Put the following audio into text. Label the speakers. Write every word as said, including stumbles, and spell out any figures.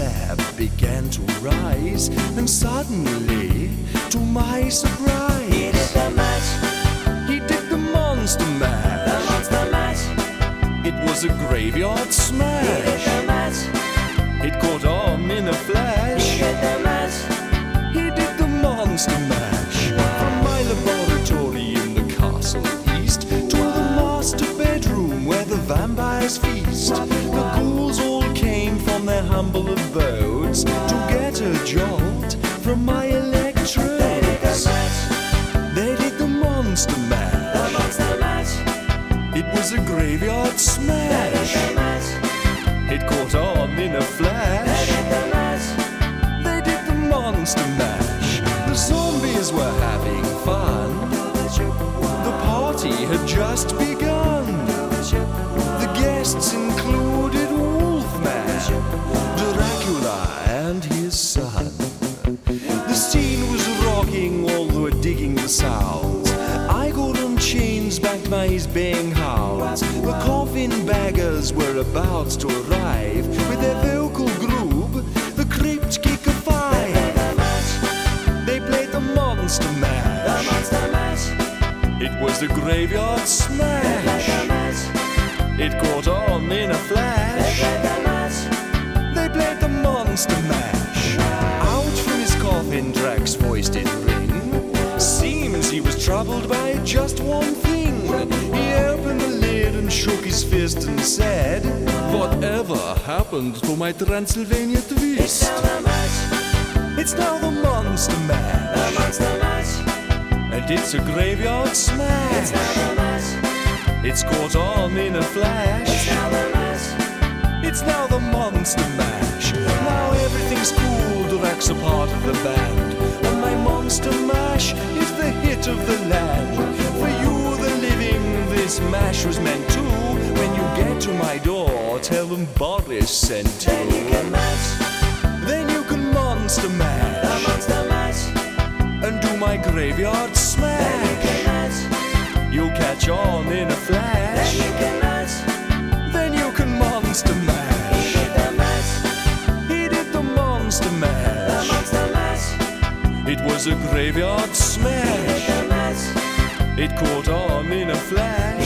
Speaker 1: slab began to rise, and suddenly, to my surprise,
Speaker 2: He did the mash,
Speaker 1: he did the monster
Speaker 2: the
Speaker 1: mash.
Speaker 2: monster mash.
Speaker 1: It was a graveyard
Speaker 2: He did
Speaker 1: smash.
Speaker 2: the mash,
Speaker 1: It caught on in a
Speaker 2: he
Speaker 1: flash.
Speaker 2: did the mash.
Speaker 1: He did the monster mash. From my laboratory in the castle east to the master bedroom where the vampires feast. The ghouls all came from their humble abodes to get a jolt from my
Speaker 2: They did the
Speaker 1: electrodes.
Speaker 2: mash,
Speaker 1: They did the monster
Speaker 2: the
Speaker 1: mash.
Speaker 2: monster mash.
Speaker 1: It was a graveyard
Speaker 2: They did
Speaker 1: smash.
Speaker 2: the mash,
Speaker 1: It caught on in a
Speaker 2: they
Speaker 1: flash.
Speaker 2: did the mash.
Speaker 1: They did the monster mash. The zombies were having fun. The party had just begun. The guests included Wolfman, Dracula, and his son. The scene was rocking, all were digging the sounds. I got on chains backed by his baying hounds. The coffin baggers were about to arrive with their vocal group, the Crypt Kicker Five. They played the monster
Speaker 2: The
Speaker 1: mash.
Speaker 2: monster mash,
Speaker 1: It was the graveyard
Speaker 2: the
Speaker 1: smash.
Speaker 2: mash.
Speaker 1: It caught on in a
Speaker 2: They
Speaker 1: flash.
Speaker 2: did the mash,
Speaker 1: They played the monster mash. Out from his coffin, Drax voice did ring. Seems he was troubled by just one thing. He opened the lid and shook his fist and said, "Whatever happened to my Transylvania twist?
Speaker 2: the mash,
Speaker 1: It's now the monster
Speaker 2: the
Speaker 1: mash,
Speaker 2: monster mash.
Speaker 1: and it's a graveyard smash.
Speaker 2: The mash,
Speaker 1: It's caught on in a flash.
Speaker 2: the mash.
Speaker 1: It's now the monster mash. Now everything's cool, Drax a part of the band, and my monster mash is the hit of the land. For you, the living, this mash was meant to. When you get to my door, tell them Boris sent
Speaker 2: Then you
Speaker 1: you.
Speaker 2: can mash,
Speaker 1: Then you can monster
Speaker 2: the
Speaker 1: mash
Speaker 2: monster mash.
Speaker 1: and do my graveyard
Speaker 2: Then you
Speaker 1: smash.
Speaker 2: can mash,
Speaker 1: You'll catch on in a
Speaker 2: then
Speaker 1: flash.
Speaker 2: you can mash.
Speaker 1: Then you can monster
Speaker 2: He
Speaker 1: mash.
Speaker 2: did the mash,
Speaker 1: He did the monster
Speaker 2: the
Speaker 1: mash.
Speaker 2: monster mash.
Speaker 1: It was a graveyard
Speaker 2: He did
Speaker 1: smash.
Speaker 2: the mash,
Speaker 1: It caught on in a flash.